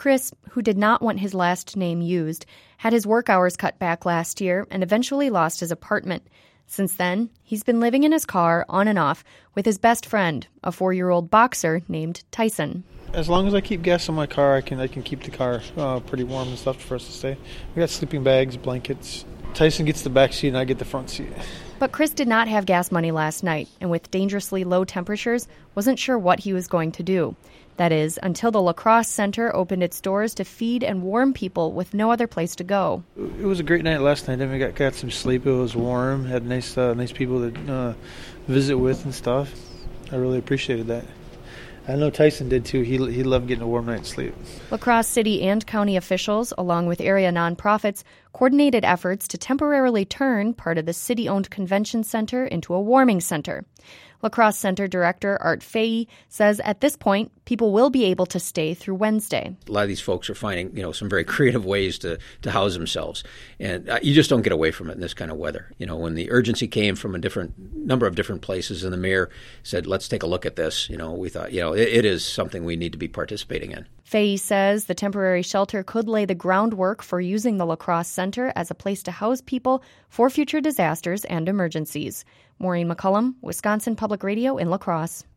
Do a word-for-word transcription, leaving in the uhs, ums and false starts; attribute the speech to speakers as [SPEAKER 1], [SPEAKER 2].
[SPEAKER 1] Chris, who did not want his last name used, had his work hours cut back last year and eventually lost his apartment. Since then, he's been living in his car on and off with his best friend, a four-year-old boxer named Tyson.
[SPEAKER 2] As long as I keep gas in my car, I can I can keep the car uh, pretty warm and stuff for us to stay. We got sleeping bags, blankets. Tyson gets the back seat and I get the front seat.
[SPEAKER 1] But Chris did not have gas money last night, and with dangerously low temperatures, wasn't sure what he was going to do. That is, until the La Crosse Center opened its doors to feed and warm people with no other place to go.
[SPEAKER 2] It was a great night last night. Then we got, got some sleep. It was warm. Had nice uh, nice people to uh, visit with and stuff. I really appreciated that. I know Tyson did too. He he loved getting a warm night's sleep.
[SPEAKER 1] La Crosse city and county officials, along with area nonprofits, coordinated efforts to temporarily turn part of the city-owned convention center into a warming center. La Crosse Center Director Art Fahey says at this point, people will be able to stay through Wednesday.
[SPEAKER 3] A lot of these folks are finding, you know, some very creative ways to, to house themselves. And uh, you just don't get away from it in this kind of weather. You know, when the urgency came from a different number of different places and the mayor said, let's take a look at this, you know, we thought, you know, it, it is something we need to be participating in.
[SPEAKER 1] Fahey says the temporary shelter could lay the groundwork for using the La Crosse Center as a place to house people for future disasters and emergencies. Maureen McCullum, Wisconsin Public Radio in La Crosse.